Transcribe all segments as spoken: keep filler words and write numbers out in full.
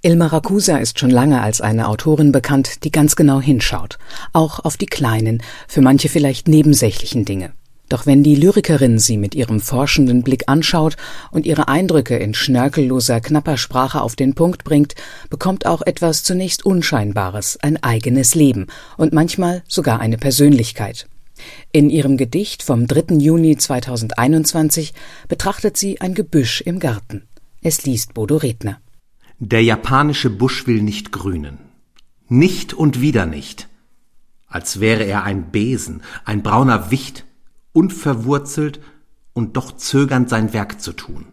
Ilma Rakusa ist schon lange als eine Autorin bekannt, die ganz genau hinschaut, auch auf die kleinen, für manche vielleicht nebensächlichen Dinge. Doch wenn die Lyrikerin sie mit ihrem forschenden Blick anschaut und ihre Eindrücke in schnörkelloser, knapper Sprache auf den Punkt bringt, bekommt auch etwas zunächst Unscheinbares ein eigenes Leben und manchmal sogar eine Persönlichkeit. In ihrem Gedicht vom dritten Juni zweitausendeinundzwanzig betrachtet sie ein Gebüsch im Garten. Es liest Bodo Redner. Der japanische Busch will nicht grünen. Nicht und wieder nicht. Als wäre er ein Besen, ein brauner Wicht, unverwurzelt und doch zögernd sein Werk zu tun.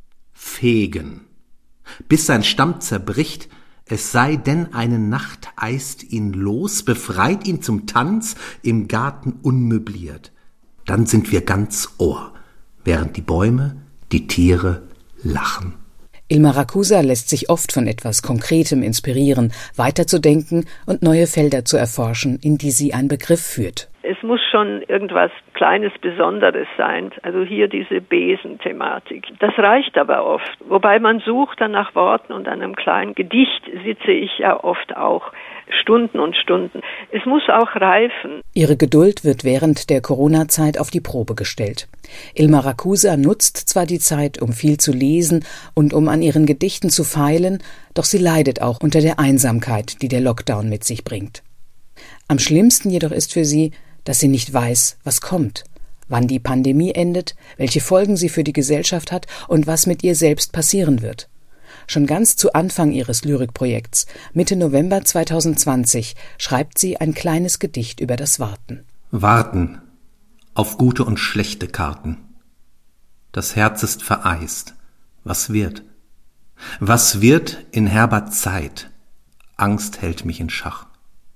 Fegen. Bis sein Stamm zerbricht, es sei denn eine Nacht eist ihn los, befreit ihn zum Tanz, im Garten unmöbliert. Dann sind wir ganz Ohr, während die Bäume, die Tiere lachen. Ilma Rakusa lässt sich oft von etwas Konkretem inspirieren, weiterzudenken und neue Felder zu erforschen, in die sie ein Begriff führt. Es muss schon irgendwas Kleines, Besonderes sein. Also hier diese Besen-Thematik. Das reicht aber oft. Wobei man sucht dann nach Worten und an einem kleinen Gedicht sitze ich ja oft auch Stunden und Stunden. Es muss auch reifen. Ihre Geduld wird während der Corona-Zeit auf die Probe gestellt. Ilma Rakusa nutzt zwar die Zeit, um viel zu lesen und um an ihren Gedichten zu feilen, doch sie leidet auch unter der Einsamkeit, die der Lockdown mit sich bringt. Am schlimmsten jedoch ist für sie, dass sie nicht weiß, was kommt, wann die Pandemie endet, welche Folgen sie für die Gesellschaft hat und was mit ihr selbst passieren wird. Schon ganz zu Anfang ihres Lyrikprojekts, Mitte November zweitausendzwanzig, schreibt sie ein kleines Gedicht über das Warten. Warten auf gute und schlechte Karten. Das Herz ist vereist. Was wird? Was wird in herber Zeit? Angst hält mich in Schach.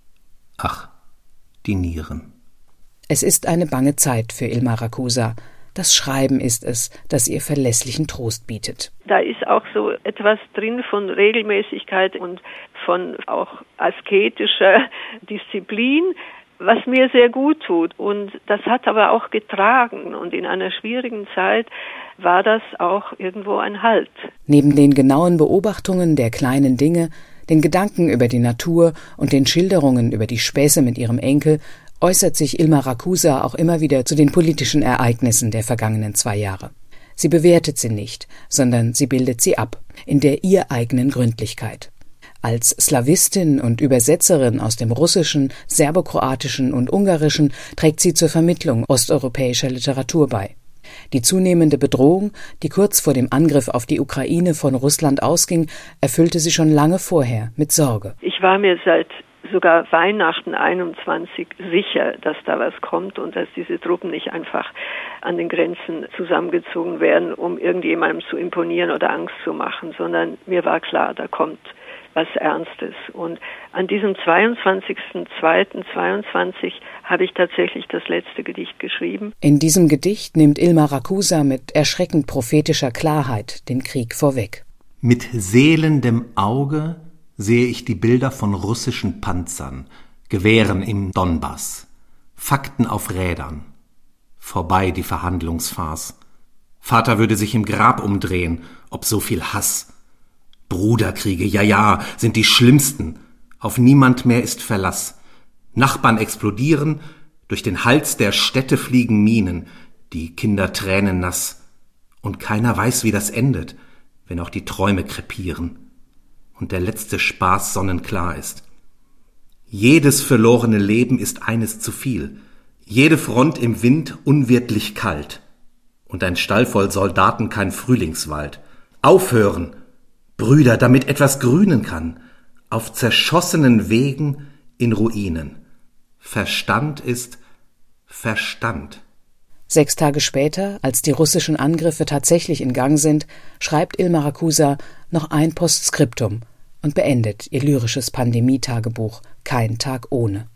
Ach, die Nieren. Es ist eine bange Zeit für Ilma Rakusa. Das Schreiben ist es, das ihr verlässlichen Trost bietet. Da ist auch so etwas drin von Regelmäßigkeit und von auch asketischer Disziplin, was mir sehr gut tut. Und das hat aber auch getragen. Und in einer schwierigen Zeit war das auch irgendwo ein Halt. Neben den genauen Beobachtungen der kleinen Dinge, den Gedanken über die Natur und den Schilderungen über die Späße mit ihrem Enkel äußert sich Ilma Rakusa auch immer wieder zu den politischen Ereignissen der vergangenen zwei Jahre. Sie bewertet sie nicht, sondern sie bildet sie ab, in der ihr eigenen Gründlichkeit. Als Slawistin und Übersetzerin aus dem Russischen, Serbokroatischen und Ungarischen trägt sie zur Vermittlung osteuropäischer Literatur bei. Die zunehmende Bedrohung, die kurz vor dem Angriff auf die Ukraine von Russland ausging, erfüllte sie schon lange vorher mit Sorge. Ich war mir seit sogar Weihnachten einundzwanzig sicher, dass da was kommt und dass diese Truppen nicht einfach an den Grenzen zusammengezogen werden, um irgendjemandem zu imponieren oder Angst zu machen, sondern mir war klar, da kommt was Ernstes. Und an diesem zweiundzwanzigsten zweiten zweiundzwanzig habe ich tatsächlich das letzte Gedicht geschrieben. In diesem Gedicht nimmt Ilma Rakusa mit erschreckend prophetischer Klarheit den Krieg vorweg. Mit seelendem Auge sehe ich die Bilder von russischen Panzern, Gewehren im Donbass, Fakten auf Rädern. Vorbei die Verhandlungsfarce. Vater würde sich im Grab umdrehen, ob so viel Hass. Bruderkriege, ja, ja, sind die schlimmsten. Auf niemand mehr ist Verlass. Nachbarn explodieren, durch den Hals der Städte fliegen Minen, die Kinder tränen nass. Und keiner weiß, wie das endet, wenn auch die Träume krepieren und der letzte Spaß sonnenklar ist. Jedes verlorene Leben ist eines zu viel, jede Front im Wind unwirtlich kalt und ein Stall voll Soldaten kein Frühlingswald. Aufhören, Brüder, damit etwas grünen kann, auf zerschossenen Wegen in Ruinen. Verstand ist Verstand. Sechs Tage später, als die russischen Angriffe tatsächlich in Gang sind, schreibt Ilma Rakusa noch ein Postskriptum und beendet ihr lyrisches Pandemietagebuch Kein Tag ohne.